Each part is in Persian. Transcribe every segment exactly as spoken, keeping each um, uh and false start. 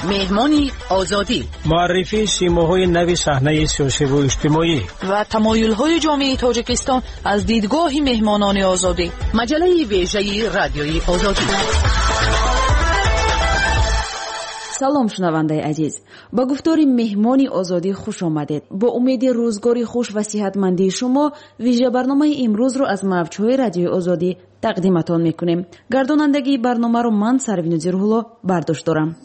مهمانی آزادی، معرفی سیماهای نوی صحنه سیاسی و اجتماعی و تمایل‌های جامعه تاجیکستان از دیدگاه مهمانان آزادی. مجله ویژه رادیوی آزادی. سلام شنونده عزیز، با گفتار مهمانی آزادی خوش آمدید. با امید روزگاری خوش و صحتمندی شما ویژه برنامه امروز رو از موجهای رادیوی آزادی تقدیمتان میکنیم. گردانندگی برنامه رو من سروین زیرهولا برداشت دارم.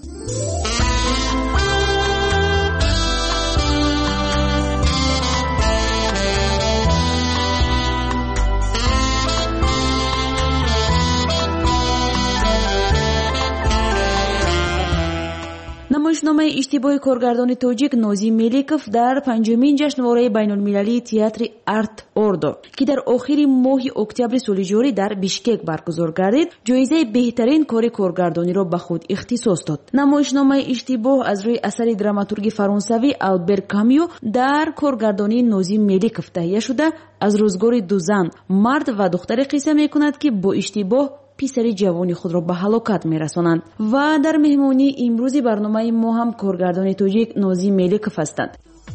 نمایشنامه اشتباه کارگردان تاجیک نازی ملیکوف در پنجمین جشنواره بین المللی تئاتر آرت اوردو که در آخر ماه اکتبر سال جاری در بیشکک برگزار گردید، جایزه بهترین کار کارگردانی را به خود اختصاص داد. نمایشنامه اشتباه از روی اثر دراماتورگ فرانسوی آلبر کامیو در کارگردانی نازی ملیکوف تهیه شده از روزگار دو زن، مرد و دختر قصه میکند که با اشتباه پسر جوانی خود را به هلاکت میرسانند. و در مهمانی امروزی برنامه ما هم کارگردان تاجیک نازی ملیکوف هستند.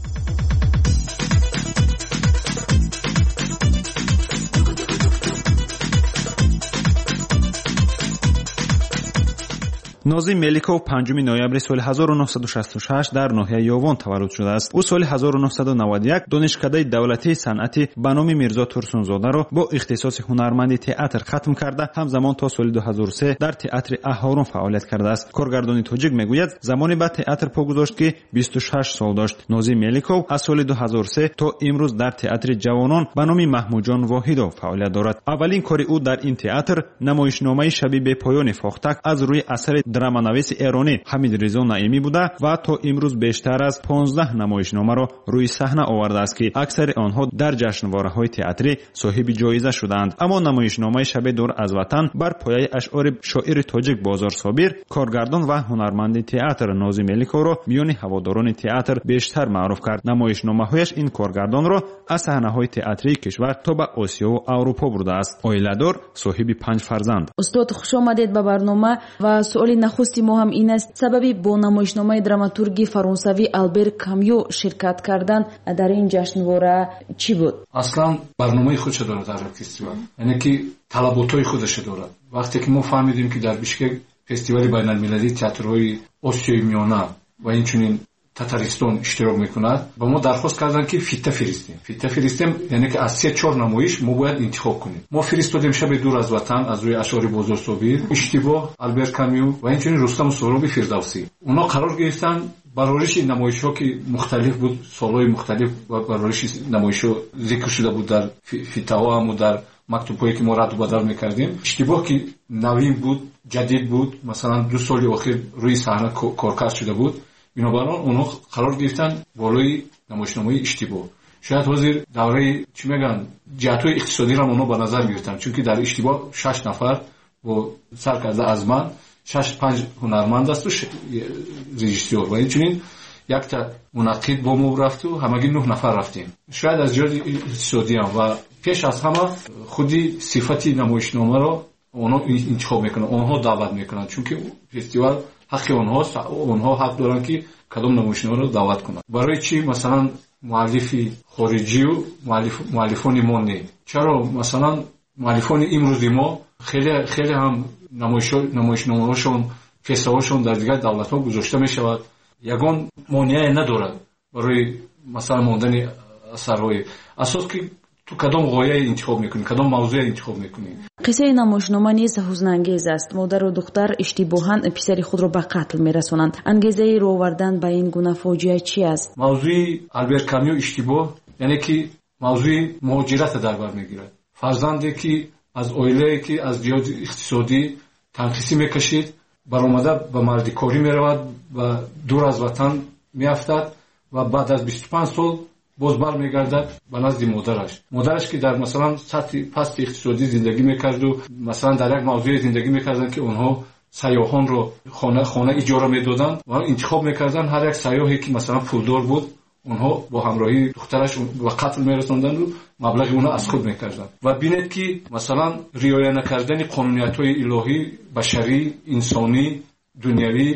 نازی ملیکوف پنجم نوامبر سال هزار و نهصد و شصت و شش در ناحیه یاوان تولد شده است. او سال هزار و نهصد و نود و یک دانشکده دولتی صنعتی به نام میرزا تورسونزاده را با اختصاص هنرمندی تئاتر ختم کرده، همزمان تا سال دو هزار و سه در تئاتر اهارون فعالیت کرده است. کارگردان تاجیک میگوید زمانی به تئاتر پا گذاشت که بیست و شش سال داشت. نازی ملیکوف از سال دو هزار و سه تا امروز در تئاتر جوانان به نام محمود جان واحدو فعالیت دارد. اولین کار او در این تئاتر نمایشنامه شب به پایان فاختک از روی اثر درامانویس ایرانی حمید رضا نعیمی بوده و تا امروز بیشتر از پانزده نمایشنامه را روی صحنه آورده است که اکثر آنها در جشنواره‌های تئاتری صاحب جایزه شدند. اما نمایشنامه شب دور از وطن بر پایه اشعار شاعر تاجیک بازار صابر، کارگردان و هنرمند تئاتر نازی ملیکوف را میان هواداران تئاتر بیشتر معروف کرد. نمایشنامه‌هایش این کارگردان را از صحنه‌های تئاتری کشور تا به آسیا و اروپا برده است. عائله‌دار، صاحب پنج فرزند. استاد خوش آمدید به برنامه و سوال نخستی ما هم این است: سببی با نمایشنامه دراماتورگی فرانسوی آلبر کامیو شرکت کردن در این جشنواره چی بود؟ اصلا برنامه خودش داره در فستیوال، یعنی که طلباتای خودش داره. وقتی که ما فهمیدیم که در بیشکک فستیوال بین المللی تئاترهای آسیای میانه و اینچنین تاتارستان اشتراک میکند، با ما درخواست کردن که فیته فرستیم. فیته فرستیم یعنی که از سه چهار نمایش ما باید انتخاب کنیم. ما فرستادیم شب دور از وطن از روی اشعار بازار صابر، اشتباه، آلبر کامیو و اینچنین رستم سهرابی فردوسی. اونا قرار گرفتن برآورش نمایش‌ها که مختلف بود، سال‌های مختلف و برآورش نمایش‌ها ذکر شده بود در فیته‌ها هم و در مکتوب‌هایی که ما رد و بدل می‌کردیم. اشتباه که نوین بود، جدید بود، مثلا دو سال اخیر روی صحنه کارکرد شده بود، بنابراین اونها قرار گرفتن بالای نمایشنامه اشتباه. شاید حاضر دوره چی میگن جهت‌های اقتصادی را اونها به نظر گرفتن، چون که در اشتباه شش نفر با سرکرده از من شش پنج هنرمند است و ش... رژیسور و اینچنین یک تا منعقد با ما رفت و همگی نه نفر رفتیم. شاید از جهت اقتصادی هم و پیش از همه خودی صفتی نمایشنامه را اونها انتخاب میکنن، اونها دعوت میکنن، چون که فستیوال حق اونهاست، اونها حق دارن که کدام نمایشنامه رو دعوت کنن. برای چی مثلا مؤلف خارجی و مؤلف مؤلفان ما نه؟ چرا مثلا مؤلفان امروزی ما خیلی خیلی هم نمایش نمایشنامه‌هاشون فستیوالشون در دیگر دولت‌ها گذاشته میشود، یگان مانعی ندارد برای مثلا ماندن اثرهای اساس که تو کدام غایه انتخاب میکنی، کدام موضوع انتخاب میکنی. قصه نمایشنامه نیز حزن انگیز است. مادر و دختر اشتباهاً پسر خود را به قتل میرسانند. انگیزه رو آوردن به این گونه فاجعه چی است؟ موضوع آلبر کامیو اشتباه یعنی که موضوع مهاجرت در بر میگیرد. فرزندی که از عائله که از جهت اقتصادی تنقیسی میکشید، برآمده به مردکاری میرود و دور از وطن میافتد و بعد از بیست و پنج سال باز بر میگردد به نزد مادرش. مادرش که در مثلا سطح پست اقتصادی زندگی میکرد و مثلا در یک موضوع زندگی میکردن که اونها سیاحان رو خانه خانه اجاره میدادن و انتخاب میکردن هر یک سیاحی که مثلا پولدار بود اونها با همراهی دخترش و قتل میرسوندن و مبلغ اونها از خود میکردن. و بینید که مثلا رعایت نکردن قانونیت‌های الهی، بشری، انسانی، دنیوی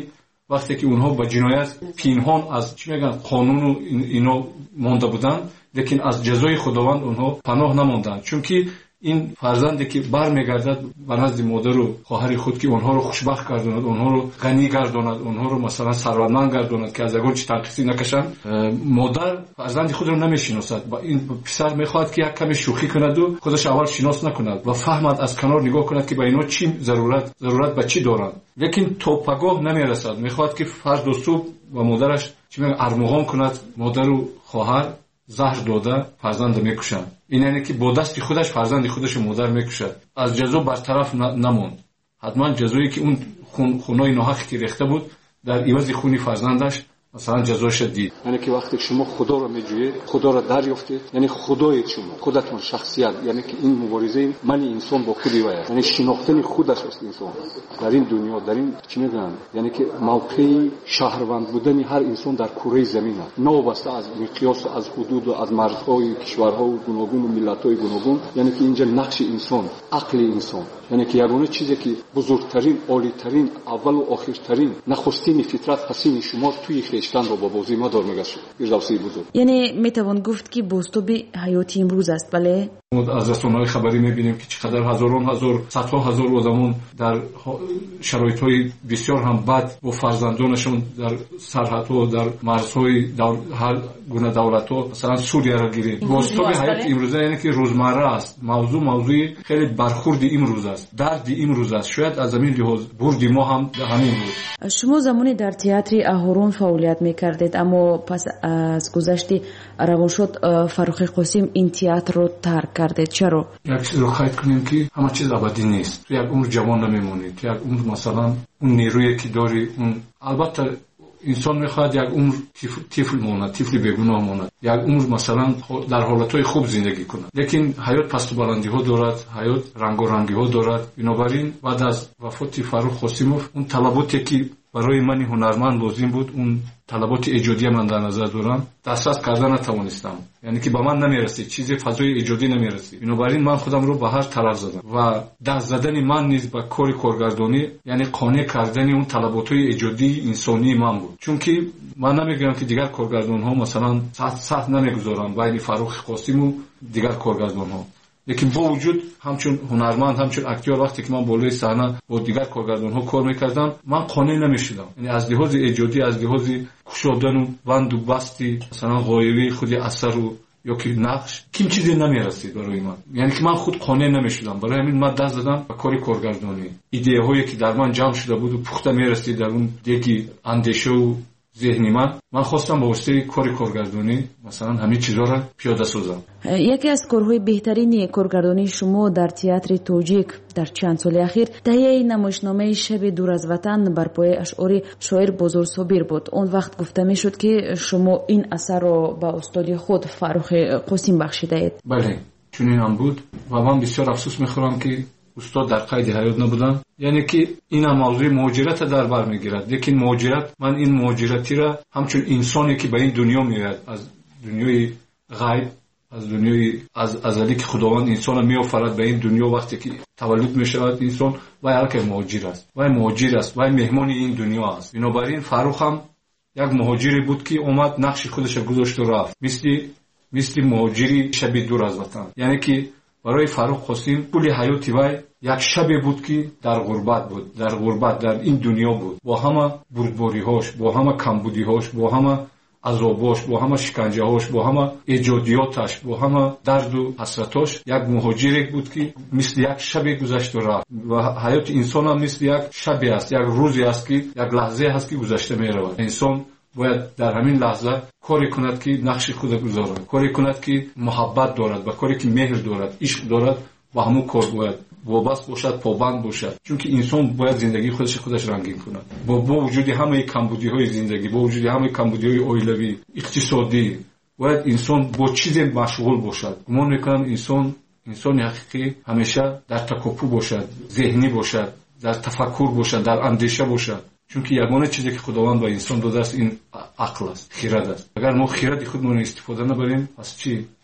وقتی که اونها با جنایت پنهان از چی میگن قانون و اینو مونده بودن، لیکن از جزای خداوند اونها پناه نموندن. چون که این فرزندی که برمیگردد به نزد مادر و خواهر خود که اونها رو خوشبخت گرداند، اونها رو غنی گرداند، اونها رو مثلا ثروتمند گرداند که از اون چی تنقیصی نکشند، مادر فرزند خود رو نمیشناسد و این پسر میخواد که یک کمی شوخی کند و خودش اول شناس نکند و فهمد از کنار نگاه کند که با اینا چی ضرورت ضرورت به چی دارند، لیکن تو پگاه نمیرسد. میخواد که فرد و صبح و مادرش چی میگن ارمغان کند، مادر و خواهر زهر داده فرزند میکشند. این یعنی که با دست خودش فرزند خودش مادر میکشد. از جزا برطرف نموند. حتما جزایی که اون خون خونای ناحق که ریخته بود در عوض خونی فرزندش مثلا جزاش دید. یعنی که وقتی شما خدا رو میجویید، خدا رو دریافتید، یعنی خدای شما، خودتون شخصیت، یعنی که این مبارزه من انسان با خودی وایه، یعنی شناختن خودش است انسان در این دنیا، در این چی میگن، یعنی که موقع شهروند بودن هر انسان در کره زمین است، نوبسته از مقیاس از حدود و از مرزهای کشورها و گوناگون و ملت‌های گوناگون. یعنی که اینجا نقش انسان، عقل انسان، یعنی که یگانه چیزی که بزرگترین، عالی‌ترین، اول و آخرترین، نخستین فطرت حسین شما توی خیشتن رو با بازی ما دار میگشت. فردوسی بزرگ. یعنی میتوان گفت که بوستوب حیاتی امروز است. بله، از رسانه‌های خبری می‌بینیم که چقدر هزاران هزار صدها هزار آدمون در شرایط‌های بسیار هم بد با فرزندانشون در سرحدها، در مرزهای دول... هر گونه دولت‌ها، مثلا سوریه را گیرید. بوستوب حیات امروز یعنی که روزمره است. موضوع موضوع خیلی برخورد امروز است، درد امروز است. شاید از همین لحاظ برد ما هم همین بود. شما زمانی در تئاتر اهورون فعالیت می‌کردید، اما پس از گذشت روانشاد فروخی قاسم این تئاتر رو ترک کردید. چرا؟ یک چیز رو قید کنیم که همه چیز ابدی نیست. تو یک عمر جوان نمیمونی، تو یک عمر مثلا اون نیرویی که داری، اون البته انسان میخواد یک عمر طفل ماند، طفل بیگناه ماند، یک عمر مثلا در حالتهای خوب زندگی کنه، لیکن حیات پست و بلندی ها دارد، حیات رنگ و رنگی ها دارد. بنابراین بعد از وفات فروخ قاسموف اون طلباتی که برای من هنرمند لازم بود، اون طلبات ایجادی من در نظر دارم، دسترس کردن نتوانستم. یعنی که به من نمیرسید، چیزی فضای ایجادی نمیرسید. بنابراین من خودم رو به هر طرف زدم و دست زدن من نیز به کار کارگردانی، یعنی قانع کردن اون طلبات‌های ایجادی انسانی من بود. چون که من نمیگم که دیگر کارگردان ها مثلا سخت سخت نمیگذارم بین فروخ قاسم و دیگر کارگردان ها، لیکن با وجود همچون هنرمند، همچون اکتور، وقتی که من بالای صحنه با دیگر کارگردان ها کار میکردم، من قانع نمیشدم. یعنی از لحاظ ایجادی، از لحاظ کشادن و بند و بستی مثلا غایبی خودی اثر و یا که نقش کیم چیزی نمیرسید برای من. یعنی که من خود قانع نمیشدم. برای همین من دست زدم به کار کارگردانی. ایده هایی که در من جمع شده بود و پخته میرسید در اون دیگه اندیشه و ذهنی من، من خواستم با واسطه کار کارگردانی مثلا همین چیزا را پیاده سازم. یکی از کارهای بهترین کارگردانی شما در تئاتر توجیک در چند سال اخیر تهیه نمایشنامه شب دور از وطن بر پایه اشعار شاعر بزرگ صابر بود. اون وقت گفته میشد که شما این اثر را به استاد خود فروخ قاسم بخشیده اید. بله، چنین هم بود و من بسیار افسوس میخورم که استاد در قید حیات نبودن. یعنی که این هم موضوع مهاجرت در بر میگیرد، لیکن مهاجرت، من این مهاجرتی را همچون انسانی که به این دنیا میاد، از دنیای غیب، از دنیای از ازلی که خداوند انسان میآفرد به این دنیا، وقتی که تولد میشود انسان و هر که مهاجر است و مهاجر است و مهمان این دنیا است. بنابراین فروخ هم یک مهاجری بود که اومد نقش خودش گذاشت و رفت، مثل مثل مهاجری شب دور از وطن. یعنی که برای فروخ قاسم کل حیاتی وای یک شب بود که در غربت بود، در غربت در این دنیا بود، با همه بردباری‌هاش، با همه کمبودی‌هاش، با همه عذاباش، با همه شکنجه‌هاش، با همه ایجادیاتش، با همه درد و حسرتاش، یک مهاجری بود که مثل یک شب گذشت و رفت. و حیات انسان هم مثل یک شبی است، یک روزی است که یک لحظه است که گذشته می‌رود. انسان باید در همین لحظه کاری کند که نقش خود گذارد، کاری کند که محبت دارد و کاری که مهر دارد، عشق دارد، با همون کار باید وابسته باشد، پابند باشد. چون که انسان باید زندگی خودش خودش رنگین کند. با, با وجود همه کمبودی‌های زندگی، با وجود همه کمبودی‌های عائلوی، اقتصادی، باید انسان با چیزی مشغول باشد. گمان می‌کنم انسان انسان حقیقی همیشه در تکاپو باشد، ذهنی باشد، در تفکر باشد، در اندیشه باشد. چون که یگانه چیزی که خداوند به انسان داده است این عقل است، خرد است. اگر ما خرد خودمون استفاده نبریم، پس چی؟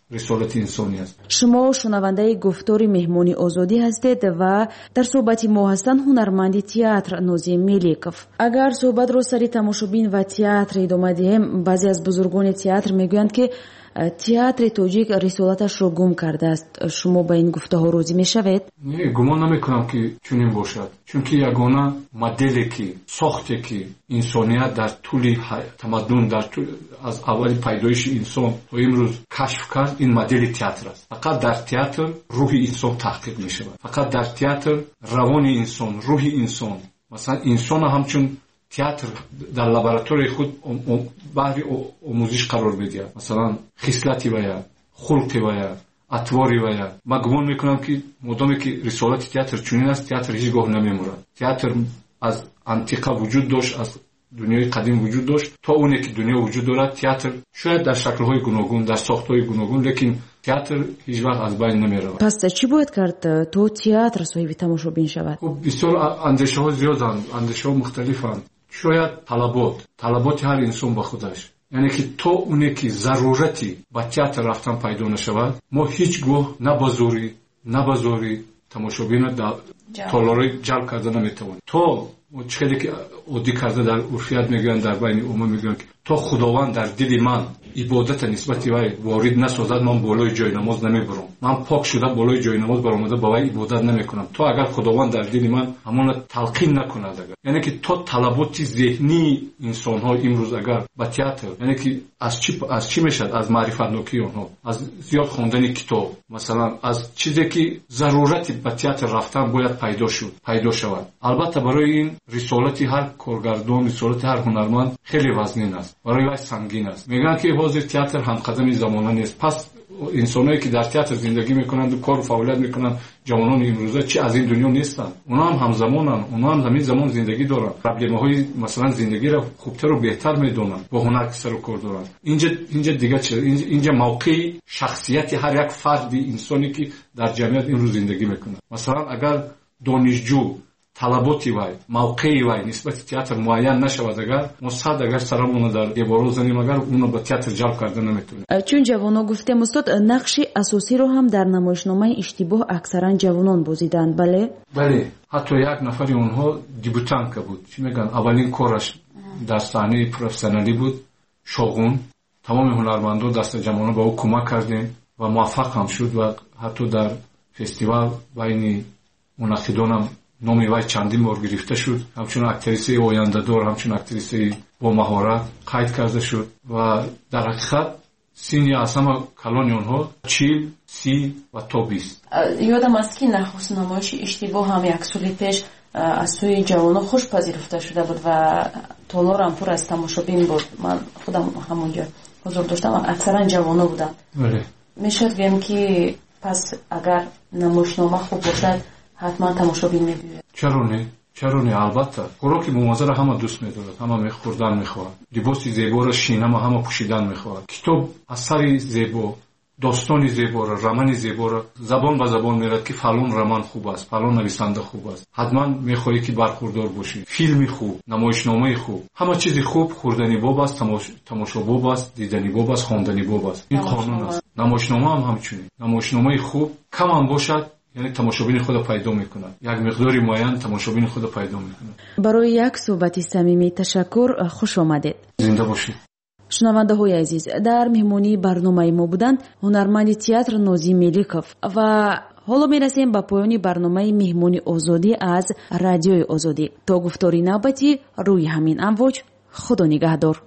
رسالت انسانی است. شما شنونده گفتار مهمانی آزادی هستید و در صحبت ما هستند هنرمند تئاتر نوزی ملیکوف. اگر صحبت رو سری تماشابین و تئاتر ادامه دهیم، بعضی از بزرگان تئاتر میگویند که تئاتر تاجیک رسالتش رو گم کرده است. شما با این گفته ها راضی میشوید؟ نه، گمان نمیکنم که چنین باشد، چون که یگانه مدلی که ساخته که انسانیت در طول تمدن در طول از اول پیدایش انسان تا امروز کشف کرد، این مدل تئاتر است. فقط در تئاتر روح انسان تحقیق می شود، فقط در تئاتر روان انسان، روح انسان، مثلا انسان همچون تئاتر در لابراتوری خود بهر آموزش قرار بده، مثلا خصلتی ویا، خلقی ویا، اطواری ویا. من گمان میکنم که مدامی که رسالت تئاتر چنین است، تئاتر هیچگاه نمیمورد. تئاتر از انتیقه وجود داشت، از دنیای قدیم وجود داشت تا اونی که دنیا وجود دارد. تئاتر شاید در شکل‌های گوناگون، در ساخت‌های گوناگون، لیکن تئاتر هیچ وقت از بین نمی‌رود. پس چی باید کرد تو تئاتر صاحب تماشابین شود؟ خب بسیار اندیشه‌ها زیادند، اندیشه‌ها مختلفند. شاید طلبات طلبات هر انسان با خودش، یعنی که تو اونی که ضرورتی با تئاتر رفتن پیدا نشود، ما هیچگاه نه بازوری نه بازوری تماشابین در تالارای جلب کرده نمیتوانیم. تو چیزی که عادی کرده در عرفیت میگن، در بین عموم میگن که تا خداوند در دل من عبادت نسبت وی وارد نسازد، من بالای جای نماز نمیبرم، من پاک شده بالای جای نماز برآمده با وی عبادت نمیکنم. تو اگر خداوند در دل من همون تلقین نکند، اگر یعنی که تو طلبات ذهنی انسان ها امروز اگر با تئاتر، یعنی که از چی از چی میشد؟ از معرفت نوکی اونها، از زیاد خواندن کتاب، مثلا از چیزی که ضرورتی با تئاتر رفتن باید پیدا شد پیدا شود. البته برای این رسالت هر کارگردان، رسالت هر هنرمند خیلی وزنین است، برای وی سنگین است. میگن که حاضر تئاتر هم قدم زمانه نیست. پس انسانایی که در تئاتر زندگی میکنند و کار و فعالیت میکنند، جوانان امروزه چی از این دنیا نیستند؟ اونا هم همزمانن، اونا هم همین زمان زندگی دارن، پرابلم‌های مثلا زندگی را خوبتر و بهتر میدونن، با هنر سر و کار دارن. اینجا اینجا دیگه چه؟ اینجا موقع شخصیت هر یک فردی انسانی که در جمعیت امروز زندگی میکنه. مثلا اگر دانشجو طلباتی وای، موقعی وای نسبت تئاتر معین نشود، اگر مستعد اگر سرمون در دیوارو زنیم، اگر اونو به تئاتر جلب کرده نمیتونیم. چون جوانو گفتم استاد، نقش اساسی رو هم در نمایشنامه اشتباه اکثرا جوانان بازیدند. بله بله، حتی یک نفری اونها دیبوتانک بود، چی میگن، اولین کارش در صحنه پروفسیونالی بود، شاغون. تمام هنرمندان دست جوانان به او کمک کردیم و موفق هم شد و حتی در فستیوال بین منعقدان هم نامی وی چندین بار گرفته شد. همچون اکتریسه آینده دار، همچون اکتریسه با مهارت قید کرده شد و در حقیقت سینی اصلا کلان اونها چیل، سی و تا بیست. یادم است که نخست نمایش اشتباه هم یک سال پیش از سوی جوانان خوش پذیرفته شده بود و تالار هم پر از تماشابین بود. من خودم همونجا حضور داشتم و اکثرا جوانان بودن. بله. میشد بگم که پس اگر نمایشنامه خوب باشد حتما تماشابین میبینه. چرا نه؟ چرا نه؟ البته خوراک موازه را همه دوست می‌دارد، همه می‌خوردن می‌خواهد، لباس زیبا را شینه همه پوشیدن می‌خواهد، کتاب اثری زیبا، داستانی زیبا را، رمان زیبا را زبان به زبان می‌رد که فلان رمان خوب است، فلان نویسنده خوب است، حتما می‌خواهی که برخوردار باشی. فیلم خوب، نمایشنامه خوب، همه چیز خوب خوردنی باب است، تماش... تماشا باب است، دیدنی باب است، خواندنی باب است. این قانون است. نمایشنامه هم همچنین. نمایشنامه خوب کم هم باشد، یعنی تماشابین خود پیدا میکنه، یک مقداری معین تماشابین خود پیدا میکنه. برای یک صحبت صمیمی تشکر، خوش آمدید. زنده باشید. شنونده های عزیز، در مهمانی برنامه ما بودند هنرمند تئاتر نوزی ملیکوف و حالا میرسیم به پایان برنامه مهمانی آزادی از رادیوی آزادی. تا گفتاری نوبتی روی همین امواج، خدا نگهدار.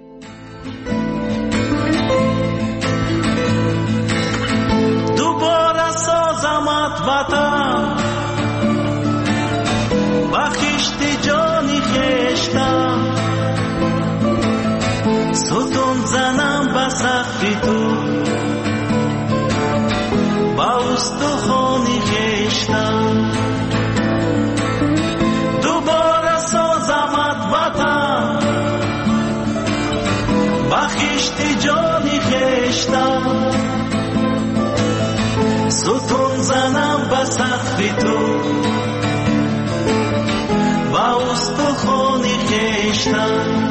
وطن بخشت جانی خشتم، ستون زنم به سقف تو، با استخوانی خشتم. دوباره سازمت وطن بخشت جانی خشتم، ستون زنم به سقف تو، با استخوانی خشتم.